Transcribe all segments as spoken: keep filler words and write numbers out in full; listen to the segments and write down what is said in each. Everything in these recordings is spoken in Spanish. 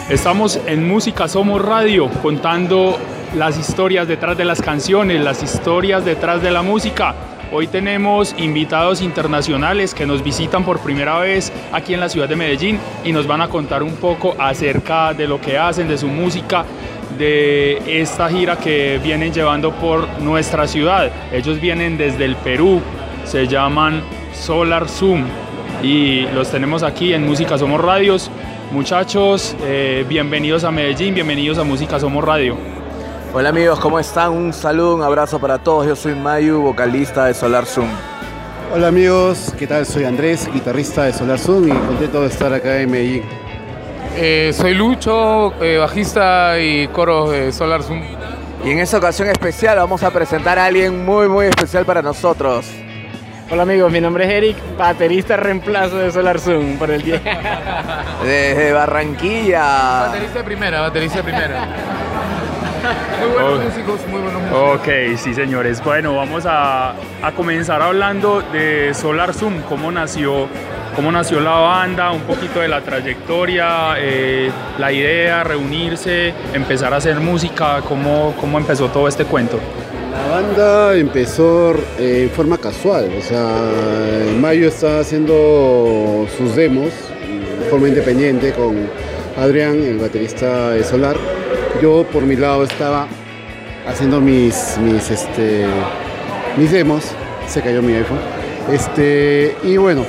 Estamos en Música Somos Radio, contando las historias detrás de las canciones, las historias detrás de la música. Hoy tenemos invitados internacionales que nos visitan por primera vez aquí en la ciudad de Medellín y nos van a contar un poco acerca de lo que hacen, de su música, de esta gira que vienen llevando por nuestra ciudad. Ellos vienen desde el Perú, se llaman Solar Zoom y los tenemos aquí en Música Somos Radios. Muchachos, eh, bienvenidos a Medellín, bienvenidos a Música Somos Radio. Hola amigos, ¿cómo están? Un saludo, un abrazo para todos. Yo soy Mayu, vocalista de Solar Zoom. Hola amigos, ¿qué tal? Soy Andrés, guitarrista de Solar Zoom y contento de estar acá en Medellín. Eh, soy Lucho, eh, bajista y coro de Solar Zoom. Y en esta ocasión especial vamos a presentar a alguien muy muy especial para nosotros. Hola amigos, mi nombre es Eric, baterista reemplazo de Solar Zoom por el día. Desde Barranquilla. Baterista de primera, baterista de primera. Muy buenos oh. músicos, muy buenos músicos. Ok, sí señores. Bueno, vamos a, a comenzar hablando de Solar Zoom, cómo nació, cómo nació la banda, un poquito de la trayectoria, eh, la idea, reunirse, empezar a hacer música, cómo, cómo empezó todo este cuento. La banda empezó eh, en forma casual, o sea, Mayo estaba haciendo sus demos de forma independiente con Adrián, el baterista de Solar. Yo por mi lado estaba haciendo mis, mis, este, mis demos, se cayó mi iPhone, este, y bueno,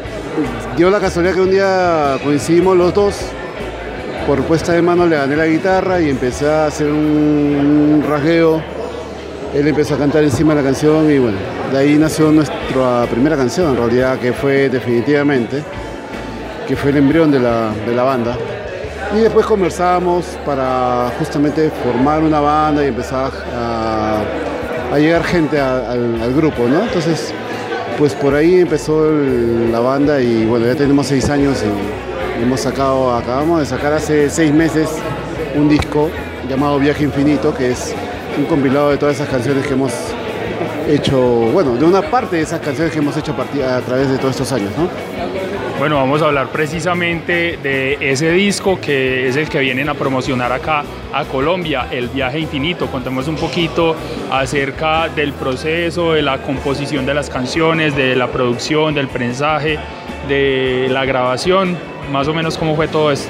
dio la casualidad que un día coincidimos los dos, por puesta de mano le gané la guitarra y empecé a hacer un rasgueo. Él empezó a cantar encima de la canción y bueno, de ahí nació nuestra primera canción en realidad, que fue Definitivamente, que fue el embrión de la, de la banda. Y después conversamos para justamente formar una banda y empezar a, a llegar gente a, al, al grupo, ¿no? Entonces, pues por ahí empezó el, la banda y bueno, ya tenemos seis años y hemos sacado, acabamos de sacar hace seis meses un disco llamado Viaje Infinito, que es un compilado de todas esas canciones que hemos hecho, bueno, de una parte de esas canciones que hemos hecho a, a través de todos estos años, ¿no? Bueno, vamos a hablar precisamente de ese disco que es el que vienen a promocionar acá a Colombia, El Viaje Infinito. Contemos un poquito acerca del proceso, de la composición de las canciones, de la producción, del prensaje, de la grabación, más o menos cómo fue todo esto.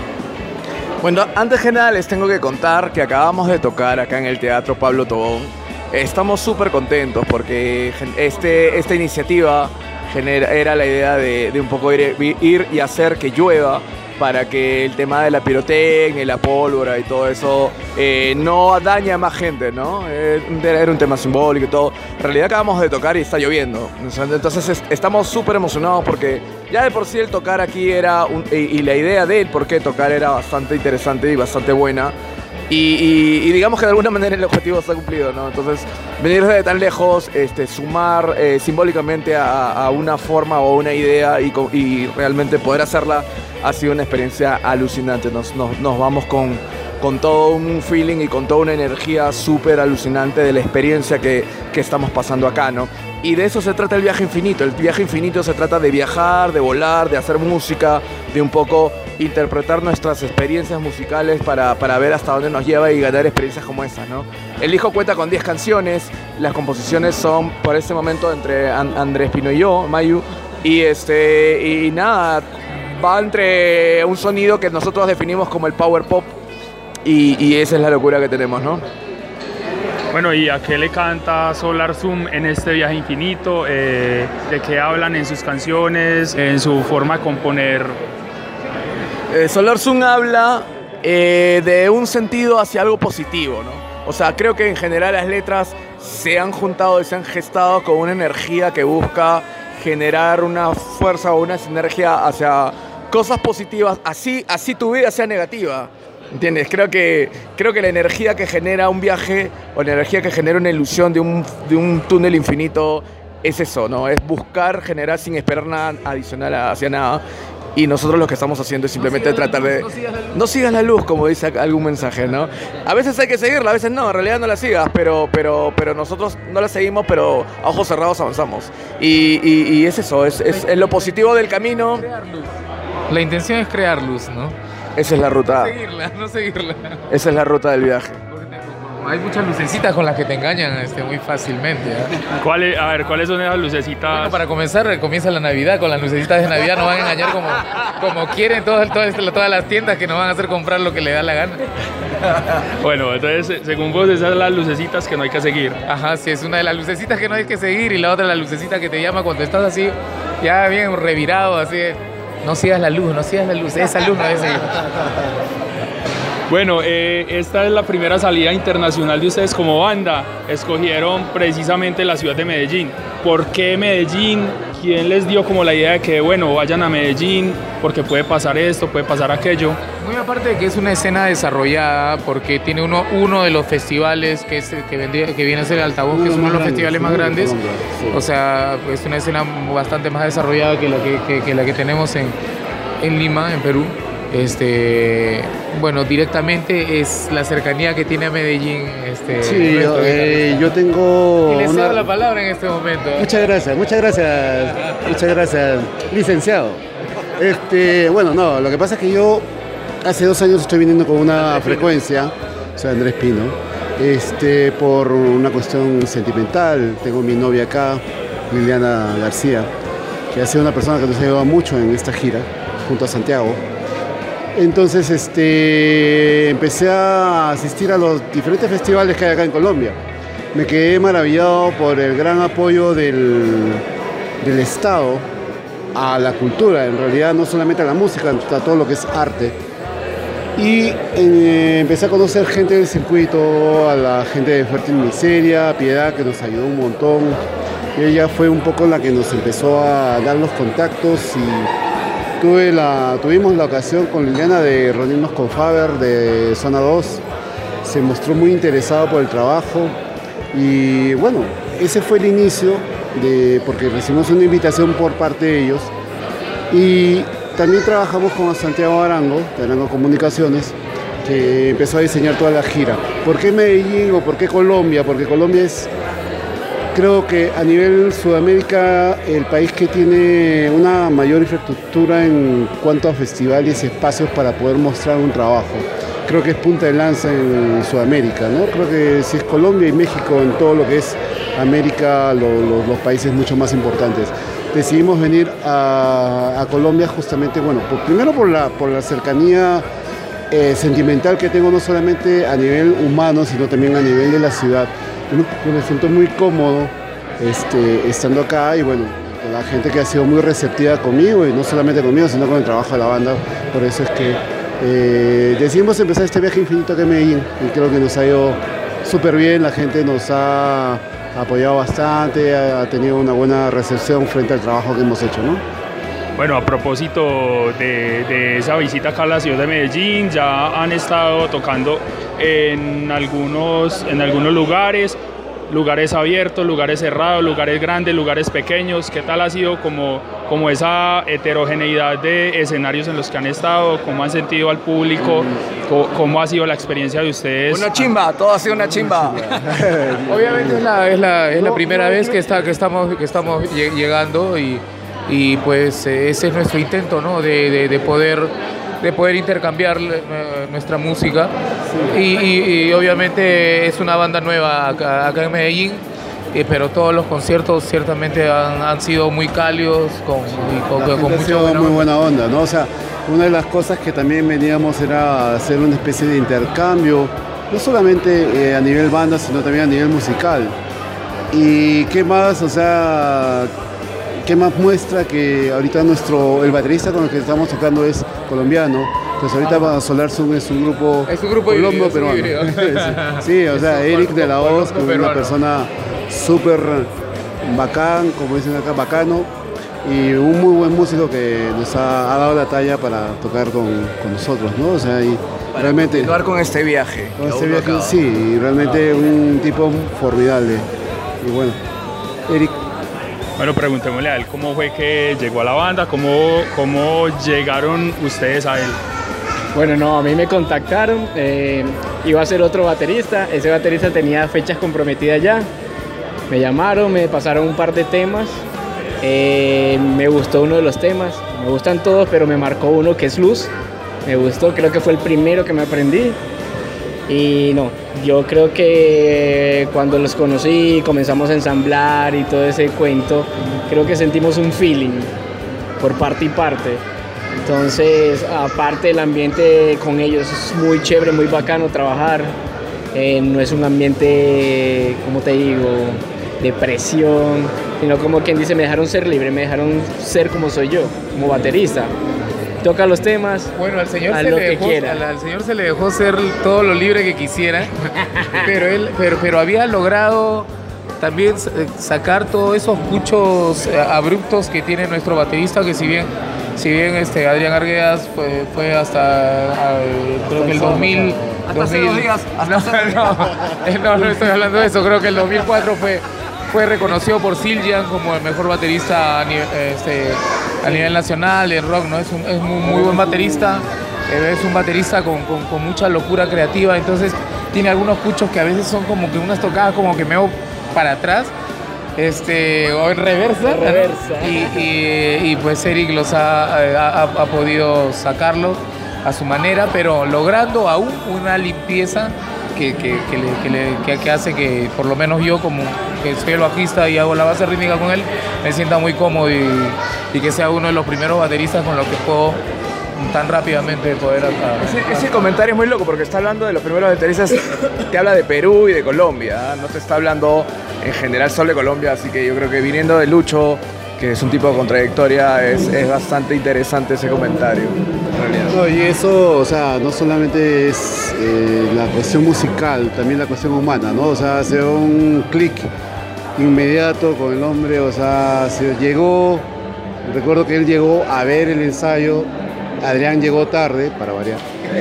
Bueno, antes que nada les tengo que contar que acabamos de tocar acá en el Teatro Pablo Tobón. Estamos súper contentos porque este, esta iniciativa genera, era la idea de, de un poco ir, ir y hacer que llueva para que el tema de la pirotecnia, la pólvora y todo eso eh, no dañe a más gente, ¿no? Eh, era un tema simbólico y todo. En realidad acabamos de tocar y está lloviendo. Entonces es, estamos súper emocionados porque ya de por sí el tocar aquí era, un, y, y la idea de él por qué tocar era bastante interesante y bastante buena. Y, y, y digamos que de alguna manera el objetivo está cumplido, ¿no? Entonces, venir desde tan lejos, este, sumar eh, simbólicamente a, a una forma o una idea y, y realmente poder hacerla ha sido una experiencia alucinante. Nos, nos, nos vamos con, con todo un feeling y con toda una energía súper alucinante de la experiencia que, que estamos pasando acá, ¿no? Y de eso se trata el viaje infinito. El viaje infinito se trata de viajar, de volar, de hacer música, de un poco interpretar nuestras experiencias musicales para, para ver hasta dónde nos lleva y ganar experiencias como esas, ¿no? El disco cuenta con diez canciones, las composiciones son por este momento entre Andrés Pino y yo, Mayu, y, este, y nada, va entre un sonido que nosotros definimos como el power pop y, y esa es la locura que tenemos, ¿no? Bueno, ¿y a qué le canta Solar Zoom en este viaje infinito? Eh, ¿De qué hablan en sus canciones, en su forma de componer? Eh, Solar Zoom habla eh, de un sentido hacia algo positivo, ¿no? O sea, creo que en general las letras se han juntado y se han gestado con una energía que busca generar una fuerza o una sinergia hacia cosas positivas, así, así tu vida sea negativa. ¿Entiendes? Creo que, creo que la energía que genera un viaje o la energía que genera una ilusión de un, de un túnel infinito es eso, ¿no? Es buscar generar sin esperar nada adicional hacia nada. Y nosotros lo que estamos haciendo es simplemente no tratar de... No sigas, no sigas la luz, como dice algún mensaje, ¿no? A veces hay que seguirla, a veces no, en realidad no la sigas, pero, pero, pero nosotros no la seguimos, pero a ojos cerrados avanzamos. Y, y, y es eso, es, es, es lo positivo del camino. La intención es crear luz, ¿no? Esa es la ruta. No seguirla, no seguirla. Esa es la ruta del viaje. Hay muchas lucecitas con las que te engañan este, muy fácilmente. ¿eh? ¿Cuáles, a ver, ¿cuáles son esas lucecitas? Bueno, para comenzar, comienza la Navidad. Con las lucecitas de Navidad nos van a engañar como, como quieren todas, todas, todas las tiendas que nos van a hacer comprar lo que le da la gana. Bueno, entonces, según vos, esas son las lucecitas que no hay que seguir. Ajá, sí, es una de las lucecitas que no hay que seguir y la otra la lucecita que te llama cuando estás así, ya bien revirado, así. No sigas la luz, no sigas la luz, esa luz no debe seguir. Bueno, eh, esta es la primera salida internacional de ustedes como banda. Escogieron precisamente la ciudad de Medellín. ¿Por qué Medellín? ¿Quién les dio como la idea de que, bueno, vayan a Medellín porque puede pasar esto, puede pasar aquello? Muy aparte de que es una escena desarrollada, porque tiene uno, uno de los festivales que, es, que, vendría, que viene a ser el Altavoz, que es uno de los festivales más grandes. O sea, es una escena bastante más desarrollada que la que, que, que, la que tenemos en, en Lima, en Perú. Este, bueno, directamente es la cercanía que tiene a Medellín. Este, sí, yo, eh, yo tengo. Y le cedo una... la palabra en este momento. Muchas gracias, muchas gracias, muchas gracias, licenciado. Este, bueno, no, lo que pasa es que yo hace dos años estoy viniendo con una frecuencia, o sea, Andrés Pino, este, por una cuestión sentimental. Tengo mi novia acá, Liliana García, que ha sido una persona que nos ha ayudado mucho en esta gira, junto a Santiago. Entonces este, empecé a asistir a los diferentes festivales que hay acá en Colombia. Me quedé maravillado por el gran apoyo del, del Estado a la cultura, en realidad no solamente a la música, a todo lo que es arte. Y eh, empecé a conocer gente del circuito, a la gente de Fértil Miseria, Piedad, que nos ayudó un montón. Y ella fue un poco la que nos empezó a dar los contactos y Tuve la, tuvimos la ocasión con Liliana de reunirnos con Faber de Zona dos. Se mostró muy interesado por el trabajo y bueno, ese fue el inicio, de, porque recibimos una invitación por parte de ellos. Y también trabajamos con Santiago Arango, de Arango Comunicaciones, que empezó a diseñar toda la gira. ¿Por qué Medellín o por qué Colombia? Porque Colombia es, creo que a nivel Sudamérica, el país que tiene una mayor infraestructura en cuanto a festivales y espacios para poder mostrar un trabajo. Creo que es punta de lanza en Sudamérica, ¿no? Creo que si es Colombia y México en todo lo que es América, lo, lo, los países mucho más importantes. Decidimos venir a, a Colombia justamente, bueno, por, primero por la, por la cercanía eh, sentimental que tengo, no solamente a nivel humano, sino también a nivel de la ciudad. Me siento muy cómodo este, estando acá y bueno, con la gente que ha sido muy receptiva conmigo y no solamente conmigo, sino con el trabajo de la banda. Por eso es que eh, decidimos empezar este viaje infinito acá en Medellín y creo que nos ha ido súper bien. La gente nos ha apoyado bastante, ha, ha tenido una buena recepción frente al trabajo que hemos hecho, ¿no? Bueno, a propósito de, de esa visita acá a la ciudad de Medellín, ya han estado tocando en algunos, en algunos lugares, lugares abiertos, lugares cerrados, lugares grandes, lugares pequeños. ¿Qué tal ha sido como, como esa heterogeneidad de escenarios en los que han estado? ¿Cómo han sentido al público? ¿Cómo, cómo ha sido la experiencia de ustedes? Una chimba, todo ha sido una chimba. Obviamente es la, es la, es la primera vez que, está, que estamos, que estamos llegando y... Y pues ese es nuestro intento, ¿no? de, de, de, poder, de poder intercambiar nuestra música. Sí. Y, y, y obviamente es una banda nueva acá, acá en Medellín, eh, pero todos los conciertos ciertamente han, han sido muy cálidos, con, y con, con, con mucha buena muy buena onda, ¿no? O sea, una de las cosas que también veníamos era hacer una especie de intercambio, no solamente eh, a nivel banda, sino también a nivel musical. Y qué más, o sea... ¿Qué más muestra que ahorita nuestro, el baterista con el que estamos tocando es colombiano? Pues ahorita Solar Zoom es un grupo, es un grupo colombo peruano. Sí, o sea, Eric de la Hoz, que es una persona súper bacán, como dicen acá, bacano, y un muy buen músico que nos ha, ha dado la talla para tocar con, con nosotros, ¿no? O sea, y para realmente... continuar con este viaje. Con este viaje, acaba. Sí, y realmente un tipo formidable. Y bueno, Eric... Bueno, preguntémosle a él cómo fue que llegó a la banda, cómo, cómo llegaron ustedes a él. Bueno, no, a mí me contactaron, eh, iba a ser otro baterista, ese baterista tenía fechas comprometidas ya, me llamaron, me pasaron un par de temas, eh, me gustó uno de los temas, me gustan todos, pero me marcó uno que es Luz, me gustó, creo que fue el primero que me aprendí. Y no, yo creo que cuando los conocí, comenzamos a ensamblar y todo ese cuento, creo que sentimos un feeling por parte y parte. Entonces, aparte el ambiente con ellos es muy chévere, muy bacano trabajar. Eh, no es un ambiente, como te digo, de presión, sino como quien dice, me dejaron ser libre, me dejaron ser como soy yo, como baterista. Toca los temas, bueno, al señor, a se lo le que dejó, quiera. al, al señor se le dejó ser todo lo libre que quisiera, pero él pero, pero había logrado también sacar todos esos puchos abruptos que tiene nuestro baterista, que si bien si bien este Adrián Arguedas fue, fue hasta uh, creo que el dos mil Hasta hace dos días, hasta no, hace dos días. no, no, no estoy hablando de eso, creo que el dos mil cuatro fue fue reconocido por Siljan como el mejor baterista a nivel, este, a nivel nacional en rock, ¿no? Es un es muy, muy buen baterista, eh, es un baterista con, con, con mucha locura creativa, entonces tiene algunos puchos que a veces son como que unas tocadas como que me hago para atrás, este, o en reversa, En reversa. y, y, y pues Eric los ha, ha, ha podido sacarlo a su manera, pero logrando aún una limpieza que, que, que, le, que, le, que, que hace que por lo menos yo, como que soy el bajista y hago la base rítmica con él, me sienta muy cómodo y, y que sea uno de los primeros bateristas con los que puedo tan rápidamente poder... A, a, Ese, ese comentario es muy loco porque está hablando de los primeros bateristas, te habla de Perú y de Colombia, ¿eh? No te está hablando en general solo de Colombia, así que yo creo que viniendo de Lucho, que es un tipo con trayectoria, es, es bastante interesante ese comentario, en realidad. No, y eso, o sea, no solamente es eh, la cuestión musical, también la cuestión humana, ¿no? O sea, hace un clic inmediato con el hombre, o sea, se llegó, recuerdo que él llegó a ver el ensayo, Adrián llegó tarde, para variar,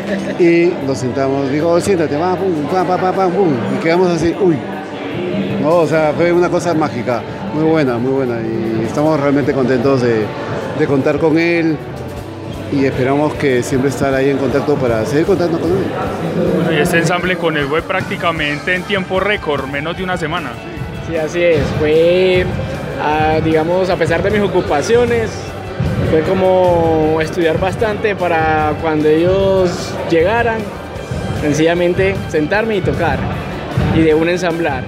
y nos sentamos, dijo, oh, siéntate, va, pum, pam, pam, pam, pam, pum, y quedamos así, uy, no, o sea, fue una cosa mágica, muy buena, muy buena, y estamos realmente contentos de, de contar con él, y esperamos que siempre estar ahí en contacto para seguir contando con él. Bueno, y este ensamble con él fue prácticamente en tiempo récord, menos de una semana. Sí, así es. Fue, ah, digamos, a pesar de mis ocupaciones, fue como estudiar bastante para cuando ellos llegaran, sencillamente sentarme y tocar, y de un ensamblar.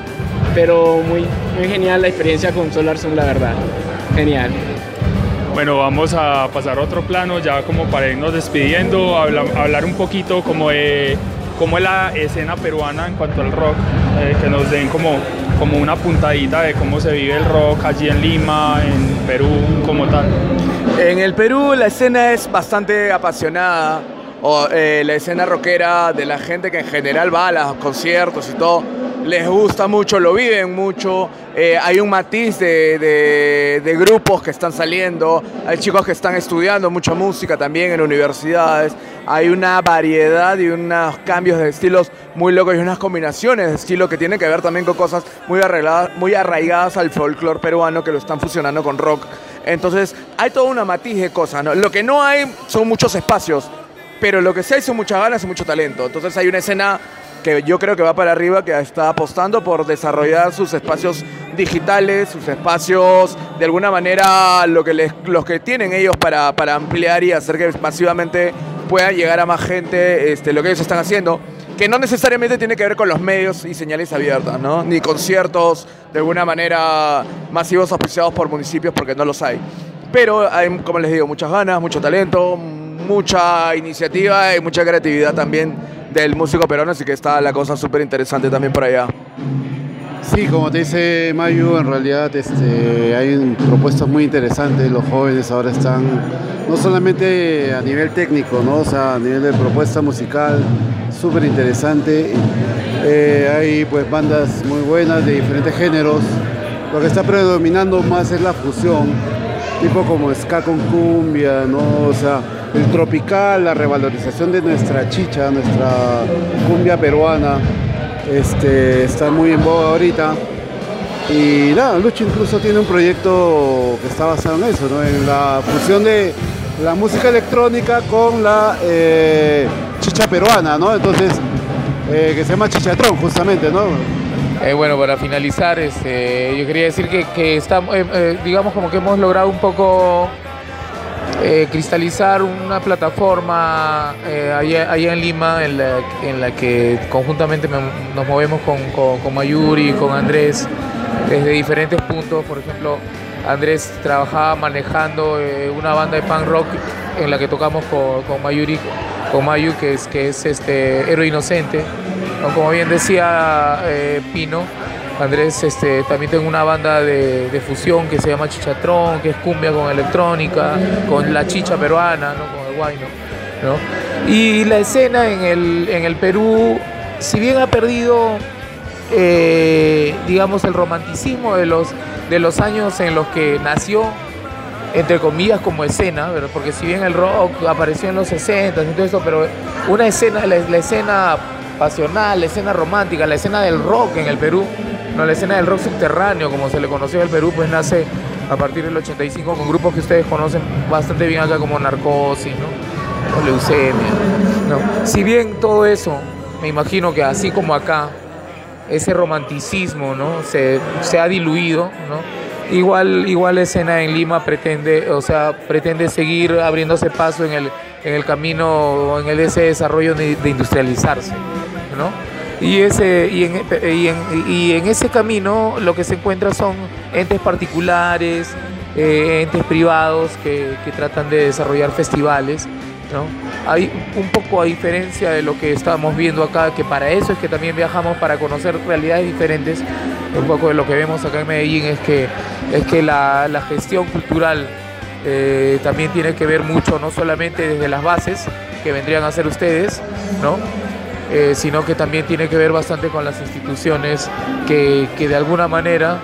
Pero muy, muy genial la experiencia con Solar Sun, la verdad. Genial. Bueno, vamos a pasar a otro plano ya como para irnos despidiendo, habla, hablar un poquito como de cómo es la escena peruana en cuanto al rock, eh, que nos den como, como una puntadita de cómo se vive el rock allí en Lima, en Perú, como tal. En el Perú la escena es bastante apasionada, o eh, la escena rockera de la gente que en general va a los conciertos y todo, les gusta mucho, lo viven mucho, eh, hay un matiz de, de, de grupos que están saliendo, hay chicos que están estudiando mucha música también en universidades, hay una variedad y unos cambios de estilos muy locos y unas combinaciones de estilo que tienen que ver también con cosas muy arregladas, muy arraigadas al folclore peruano que lo están fusionando con rock. Entonces hay toda una matiz de cosas, ¿no? Lo que no hay son muchos espacios, pero lo que sí hay son muchas ganas y mucho talento. Entonces hay una escena que yo creo que va para arriba, que está apostando por desarrollar sus espacios digitales, sus espacios, de alguna manera, lo que les, los que tienen ellos para, para ampliar y hacer que masivamente pueda llegar a más gente este, lo que ellos están haciendo, que no necesariamente tiene que ver con los medios y señales abiertas, ¿no? Ni conciertos, de alguna manera, masivos auspiciados por municipios, porque no los hay. Pero hay, como les digo, muchas ganas, mucho talento, mucha iniciativa y mucha creatividad también del músico peruano, así que está la cosa súper interesante también por allá. Sí, como te dice Mayu, en realidad este, hay propuestas muy interesantes, los jóvenes ahora están, no solamente a nivel técnico, ¿no? O sea, a nivel de propuesta musical, súper interesante, eh, hay pues bandas muy buenas de diferentes géneros, lo que está predominando más es la fusión, tipo como ska con cumbia, ¿no? O sea, el tropical, la revalorización de nuestra chicha, nuestra cumbia peruana, este, está muy en boga ahorita. Y nada, Lucho incluso tiene un proyecto que está basado en eso, ¿no? En la fusión de la música electrónica con la eh, chicha peruana, ¿no? Entonces, eh, que se llama Chichatrón, justamente, ¿no? Eh, bueno, para finalizar, este, yo quería decir que, que estamos, eh, eh, digamos como que hemos logrado un poco eh, cristalizar una plataforma eh, allá, allá en Lima en la, en la que conjuntamente me, nos movemos con, con, con Mayuri, con Andrés, desde diferentes puntos. Por ejemplo, Andrés trabajaba manejando eh, una banda de punk rock en la que tocamos con, con Mayuri, con Mayu, que es, que es este, Héroe Inocente. Como bien decía eh, Pino, Andrés, este, también tengo una banda de, de fusión que se llama Chichatrón, que es cumbia con electrónica, con la chicha peruana, ¿no? Con el guayno, ¿no? Y la escena en el, en el Perú, si bien ha perdido, eh, digamos, el romanticismo de los, de los años en los que nació, entre comillas, como escena, ¿verdad? Porque si bien el rock apareció en los sesenta y todo eso, pero una escena, la, la escena pasional, la escena romántica, la escena del rock en el Perú, no, la escena del rock subterráneo, como se le conoció en el Perú, pues nace a partir del ochenta y cinco con grupos que ustedes conocen bastante bien acá, como Narcosis, ¿no? O Leucemia, ¿no? Si bien todo eso, me imagino que así como acá, ese romanticismo, ¿no? se, se ha diluido, ¿no? Igual, igual la escena en Lima pretende, o sea, pretende seguir abriéndose paso en el, en el camino, en el ese desarrollo de, de industrializarse, ¿no? Y, ese, y, en, y, en, y en ese camino lo que se encuentra son entes particulares, eh, entes privados que, que tratan de desarrollar festivales, ¿no? Hay un poco a diferencia de lo que estamos viendo acá, que para eso es que también viajamos, para conocer realidades diferentes. Un poco de lo que vemos acá en Medellín es que, es que la, la gestión cultural eh, también tiene que ver mucho, no solamente desde las bases, que vendrían a ser ustedes, ¿no? Eh, sino que también tiene que ver bastante con las instituciones que, que de alguna manera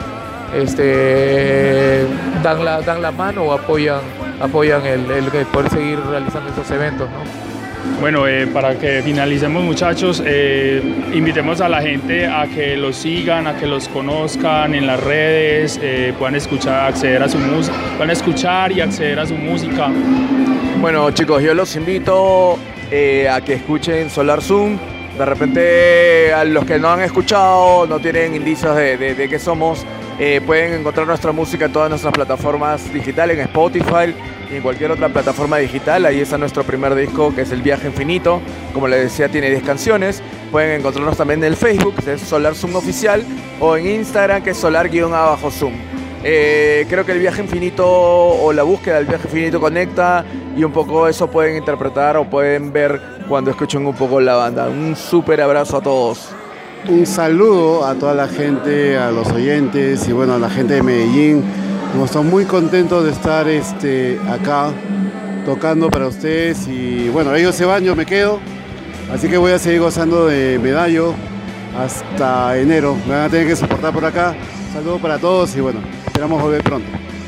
este, dan, la, dan la mano o apoyan, apoyan el, el, el poder seguir realizando estos eventos, ¿no? Bueno, eh, para que finalicemos, muchachos, eh, invitemos a la gente a que los sigan, a que los conozcan en las redes, eh, puedan escuchar, acceder a su música, puedan escuchar y acceder a su música. Bueno, chicos, yo los invito eh, a que escuchen Solar Zoom. De repente, a los que no han escuchado, no tienen indicios de, de, de qué somos, eh, pueden encontrar nuestra música en todas nuestras plataformas digitales, en Spotify y en cualquier otra plataforma digital. Ahí está nuestro primer disco, que es El Viaje Infinito. Como les decía, tiene diez canciones. Pueden encontrarnos también en el Facebook, que es Solar Zoom Oficial, o en Instagram, que es Solar-Zoom. Eh, creo que El Viaje Infinito, o la búsqueda del Viaje Infinito, conecta, y un poco eso pueden interpretar o pueden ver cuando escuchen un poco la banda. Un súper abrazo a todos. Un saludo a toda la gente, a los oyentes y bueno, a la gente de Medellín. Estamos muy contentos de estar este, acá tocando para ustedes y bueno, ellos se van, yo me quedo, así que voy a seguir gozando de Medallo hasta enero. Me van a tener que soportar por acá. Un saludo para todos y bueno, esperamos volver pronto.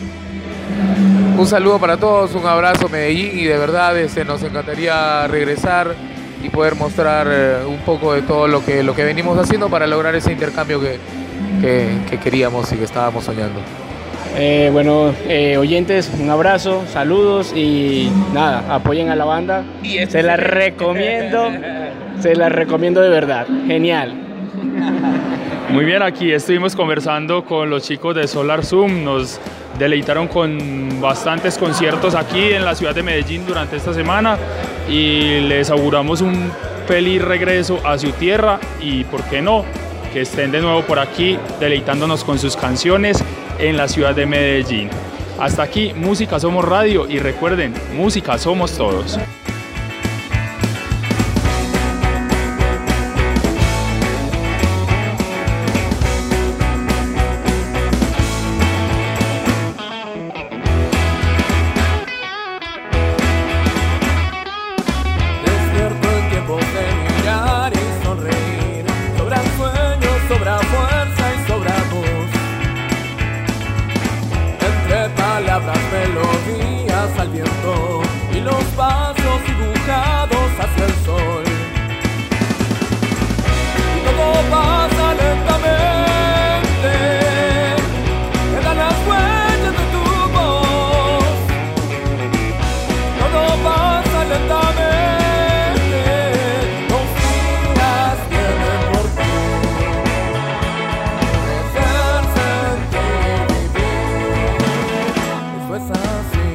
Un saludo para todos, un abrazo Medellín, y de verdad este, nos encantaría regresar y poder mostrar eh, un poco de todo lo que, lo que venimos haciendo para lograr ese intercambio que, que, que queríamos y que estábamos soñando. Eh, bueno, eh, oyentes, un abrazo, saludos y nada, apoyen a la banda. Se la recomiendo, se la recomiendo de verdad, genial. Muy bien, aquí estuvimos conversando con los chicos de Solar Zoom. Nos deleitaron con bastantes conciertos aquí en la ciudad de Medellín durante esta semana y les auguramos un feliz regreso a su tierra y, ¿por qué no?, que estén de nuevo por aquí deleitándonos con sus canciones en la ciudad de Medellín. Hasta aquí, Música Somos Radio, y recuerden, música somos todos. Melodías al viento y los pasos dibujados hacia el sol. Y todo pasa lentamente, quedan las huellas de tu voz. Todo pasa lentamente, los días vienen por ti. Crecer, sentir, vivir, eso es así.